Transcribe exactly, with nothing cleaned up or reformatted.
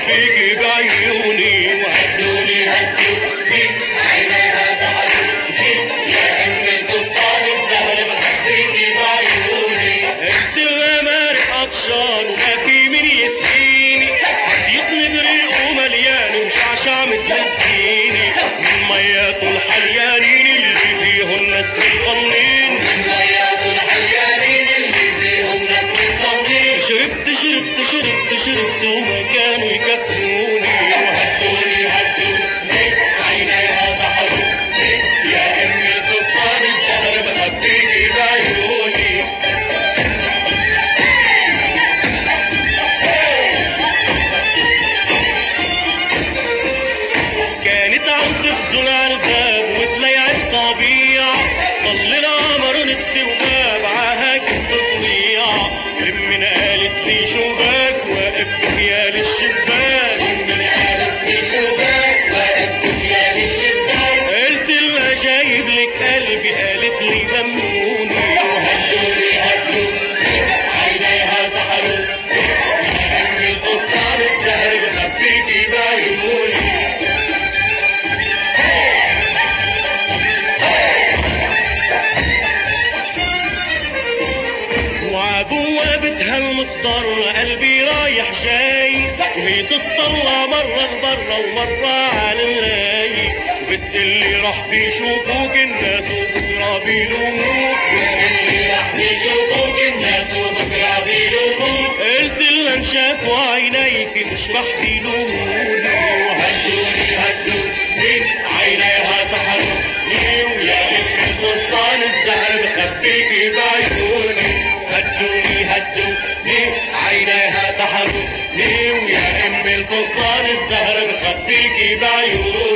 بخبيكي بعيوني. هدوني هدوني عينيها سحروني يا ام الفستان الزهر بخبيكي بعيوني. انت الغمار عطشان وما في من يسقيني، يطنب ريقه مليان وشعشع متلزيني من مياته الحليانين اللي فيهم ناس متصنين. من مياته الحليانين اللي فيهم ناس متصنين. شربت شربت شربت شربت وما كانوا يكفوني. هدوني هدوني عينيها سحروني يا ام الفستان الزهر بخبيكي بعيوني. كانت عم تفضل على الباب وتليع الصبيع، ضل القمر نطفي وباب عهاك التطليع. من قالت لي شباك واقف بخيال الشباك. من قالت لي شباك واقف بخيال الشباك. قلت لها جايب لك قلبي، قالت لي ممنوني. هدوني هدوني عينيها سحروني يا ام الفستان الزهر بخبيكي بعيوني. وعبوابتها المخضر قلبي رايح جاي، وهي تطلع مرة لبرا ومرة على المراي. وبتقلي راح بيشوفوك الناس وبكرة بيلوموك. اللي راح يشوفوك الناس وبكره بيلوموك. قلت لها انشافوا عينيك مش راح بيلوموني. هدوني هدوني عينيها سحروني ويا ام الفستان الزهر بخبيكي بعيوني. هدوني هدوني عينيها سحروني ويا ام الفستان الزهر بخبيكي بعيوني.